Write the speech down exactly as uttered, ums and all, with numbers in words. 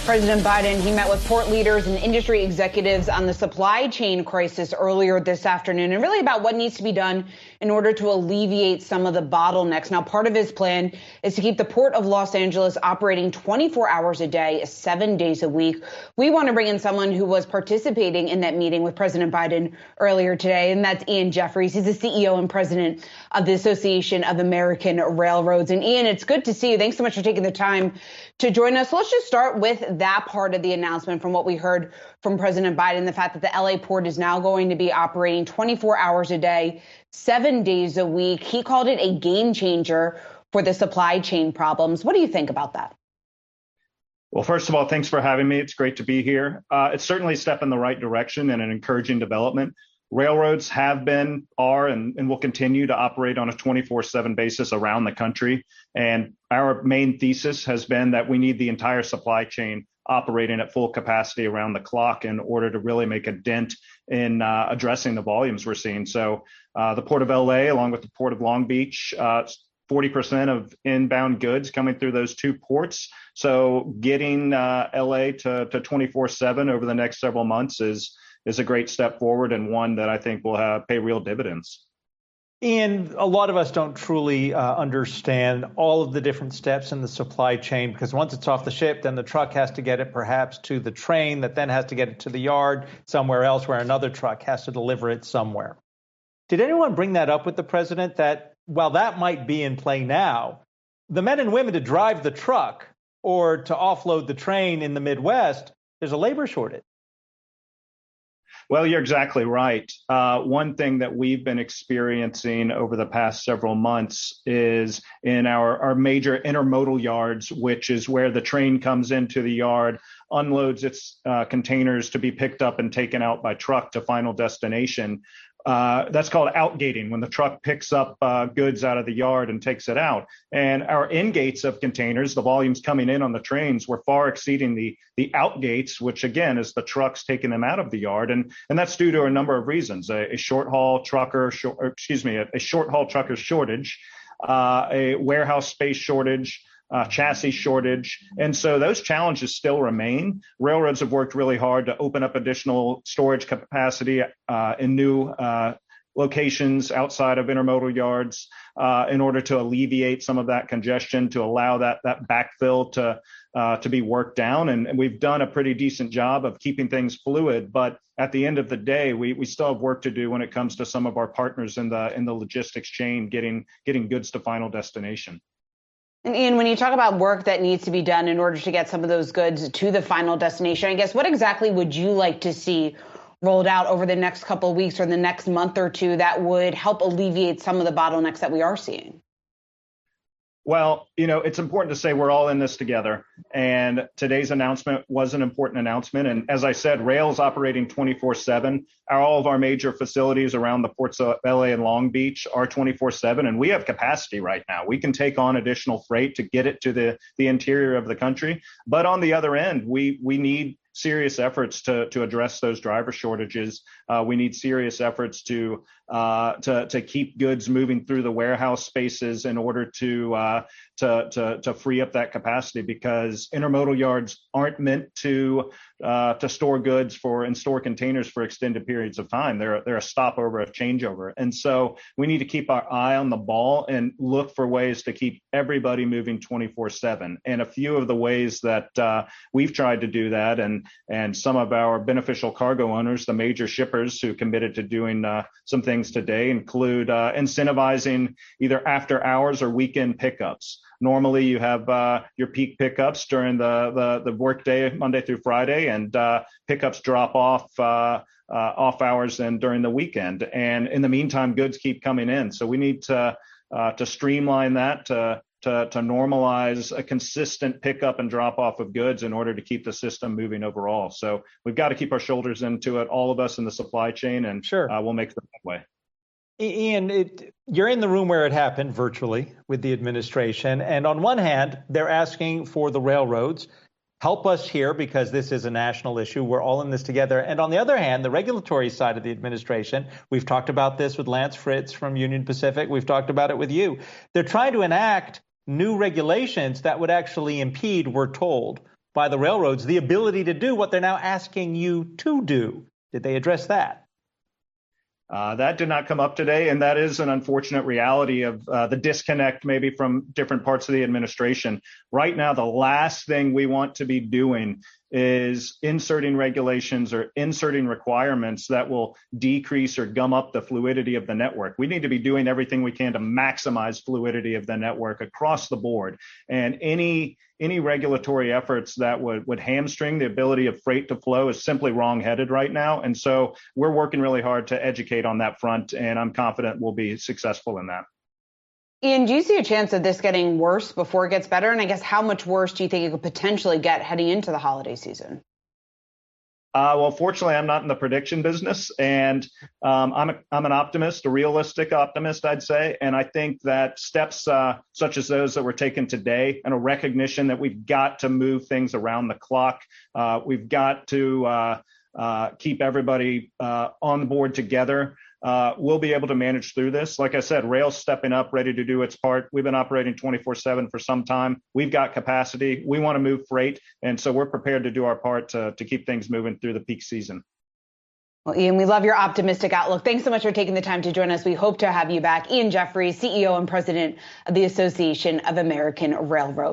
President Biden, he met with port leaders and industry executives on the supply chain crisis earlier this afternoon, and really about what needs to be done in order to alleviate some of the bottlenecks. Now, part of his plan is to keep the Port of Los Angeles operating twenty-four hours a day, seven days a week. We want to bring in someone who was participating in that meeting with President Biden earlier today, and that's Ian Jeffries. He's the C E O and president of the Association of American Railroads. And Ian, it's good to see you. Thanks so much for taking the time to join us. Let's just start with that part of the announcement from what we heard from President Biden, the fact that the L A port is now going to be operating twenty-four hours a day, seven days a week. He called it a game changer for the supply chain problems. What do you think about that? Well, first of all, thanks for having me. It's great to be here. Uh, it's certainly a step in the right direction and an encouraging development. Railroads have been, are, and, and will continue to operate on a twenty-four seven basis around the country. And our main thesis has been that we need the entire supply chain operating at full capacity around the clock in order to really make a dent in uh, addressing the volumes we're seeing. So uh, the Port of L A, along with the Port of Long Beach, uh, forty percent of inbound goods coming through those two ports. So getting uh, L A to, to twenty-four seven over the next several months is is a great step forward, and one that I think will have, pay real dividends. Ian, a lot of us don't truly uh, understand all of the different steps in the supply chain, because once it's off the ship, then the truck has to get it perhaps to the train that then has to get it to the yard somewhere else where another truck has to deliver it somewhere. Did anyone bring that up with the president, that while that might be in play now, the men and women to drive the truck or to offload the train in the Midwest, there's a labor shortage? Well, you're exactly right. Uh, one thing that we've been experiencing over the past several months is in our, our major intermodal yards, which is where the train comes into the yard, unloads its uh, containers to be picked up and taken out by truck to final destination. Uh, that's called outgating, when the truck picks up uh, goods out of the yard and takes it out. And our ingates of containers, the volumes coming in on the trains, were far exceeding the the outgates, which again is the trucks taking them out of the yard. And and that's due to a number of reasons: a, a short haul trucker, short, or excuse me, a, a short haul trucker shortage, uh, a warehouse space shortage, Uh, chassis shortage. And so those challenges still remain. Railroads have worked really hard to open up additional storage capacity uh, in new uh, locations outside of intermodal yards uh, in order to alleviate some of that congestion, to allow that that backfill to uh, to be worked down. And, and we've done a pretty decent job of keeping things fluid. But at the end of the day, we we still have work to do when it comes to some of our partners in the in the logistics chain getting getting goods to final destination. And Ian, when you talk about work that needs to be done in order to get some of those goods to the final destination, I guess what exactly would you like to see rolled out over the next couple of weeks or the next month or two that would help alleviate some of the bottlenecks that we are seeing? Well, you know, it's important to say we're all in this together. And today's announcement was an important announcement. And as I said, rail's operating twenty-four seven. All of our major facilities around the ports of L A and Long Beach are twenty-four seven. And we have capacity right now. We can take on additional freight to get it to the, the interior of the country. But on the other end, we we need serious efforts to to address those driver shortages. Uh, we need serious efforts to uh, to to keep goods moving through the warehouse spaces in order to uh, to to to free up that capacity, because intermodal yards aren't meant to uh, to store goods for and store containers for extended periods of time. They're they're a stopover, a changeover, and so we need to keep our eye on the ball and look for ways to keep everybody moving twenty-four seven. And a few of the ways that uh, we've tried to do that, and and some of our beneficial cargo owners, the major shippers who committed to doing uh, some things today, include uh, incentivizing either after hours or weekend pickups. Normally, you have uh, your peak pickups during the the, the workday, Monday through Friday, and uh, pickups drop off uh, uh, off hours and during the weekend. And in the meantime, goods keep coming in. So we need to uh, to streamline that, to to to normalize a consistent pickup and drop off of goods in order to keep the system moving overall. So we've got to keep our shoulders into it, all of us in the supply chain, and sure, uh, we'll make the headway. Ian, it, you're in the room where it happened virtually with the administration. And on one hand, they're asking for the railroads, help us here because this is a national issue. We're all in this together. And on the other hand, the regulatory side of the administration, we've talked about this with Lance Fritz from Union Pacific. We've talked about it with you. They're trying to enact new regulations that would actually impede, we're told, by the railroads the ability to do what they're now asking you to do. Did they address that? Uh, that did not come up today, and that is an unfortunate reality of uh, the disconnect maybe from different parts of the administration. Right now, the last thing we want to be doing is inserting regulations or inserting requirements that will decrease or gum up the fluidity of the network. We need to be doing everything we can to maximize fluidity of the network across the board. And any any regulatory efforts that would, would hamstring the ability of freight to flow is simply wrong-headed right now. And so we're working really hard to educate on that front, and I'm confident we'll be successful in that. Ian, do you see a chance of this getting worse before it gets better? And I guess how much worse do you think it could potentially get heading into the holiday season? Uh, well, fortunately, I'm not in the prediction business, and um, I'm a, I'm an optimist, a realistic optimist, I'd say. And I think that steps uh, such as those that were taken today, and a recognition that we've got to move things around the clock, uh, we've got to uh, uh, keep everybody uh, on board together. Uh, we'll be able to manage through this. Like I said, rail's stepping up, ready to do its part. We've been operating twenty-four seven for some time. We've got capacity. We want to move freight. And so we're prepared to do our part to, to keep things moving through the peak season. Well, Ian, we love your optimistic outlook. Thanks so much for taking the time to join us. We hope to have you back. Ian Jeffries, C E O and President of the Association of American Railroads.